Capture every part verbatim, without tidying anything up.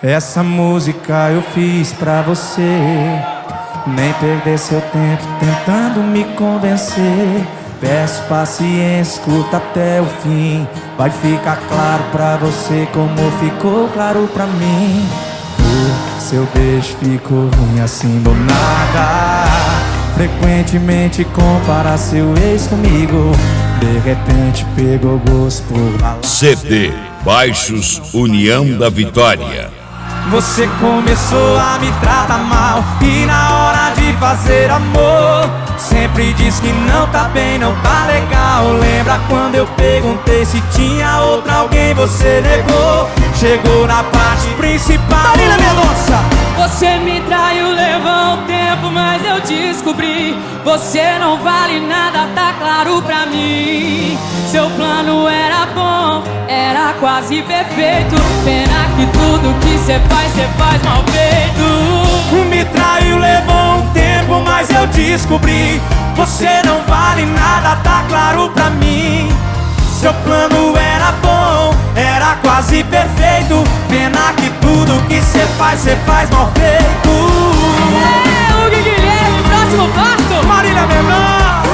Essa música eu fiz pra você. Nem perder seu tempo tentando me convencer. Peço paciência, escuta até o fim. Vai ficar claro pra você como ficou claro pra mim. O seu beijo ficou ruim assim do nada. Frequentemente compara seu ex comigo. De repente pegou gosto por balada. C D Baixos União da Vitória. Você começou a me tratar mal e na hora de fazer amor sempre diz que não tá bem, não tá legal. Lembra quando eu perguntei se tinha outra alguém, você negou. Chegou na parte principal. Marília Mendonça! Você me traiu, levou um tempo, mas eu descobri. Você não vale nada, tá claro pra mim. Seu plano era bom, era quase perfeito. Pena que tudo que cê faz, cê faz mal feito. Me traiu, levou um tempo, mas eu descobri. Você não vale nada, tá claro pra mim. Seu plano era bom, era quase perfeito. Pena que tudo que cê faz, cê faz mal feito. É, o Guilherme, próximo passo. Marília Mendonça.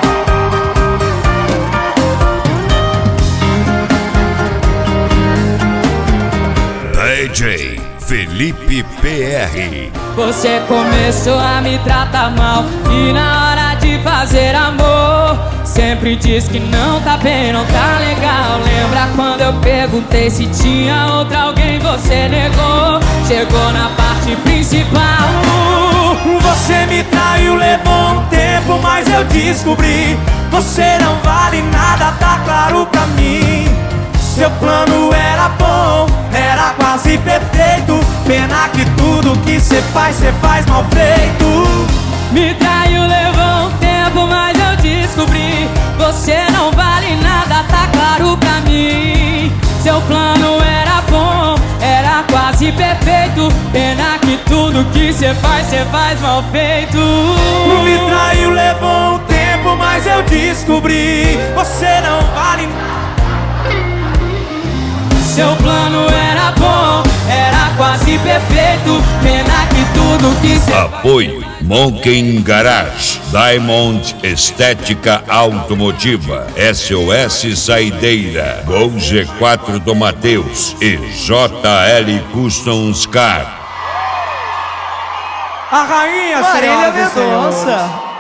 D J Felipe P R. Você começou a me tratar mal e na hora de fazer amor sempre diz que não tá bem, não tá legal. Lembra quando eu perguntei se tinha outra alguém, você negou. Chegou na parte principal. Você me traiu, levou um tempo, mas eu descobri. Você não vale nada, tá claro pra mim. Seu plano era bom, era quase perfeito. Pena que tudo que cê faz, cê faz mal feito. Me traiu, levou um tempo, mas eu descobri. Você não vale nada, tá claro pra mim. Seu plano era bom, era quase perfeito. Pena que tudo que cê faz, cê faz mal feito. Me traiu, levou um tempo, mas eu descobri. Você não vale nada. Seu plano era bom, era quase perfeito. Pena que tudo que cê Apoio Monkey Garage, Diamond Estética Automotiva, S O S Saideira, Gol G quatro do Mateus e J L Customs Car. A rainha, Marília senhoras e senhores. Mendonça.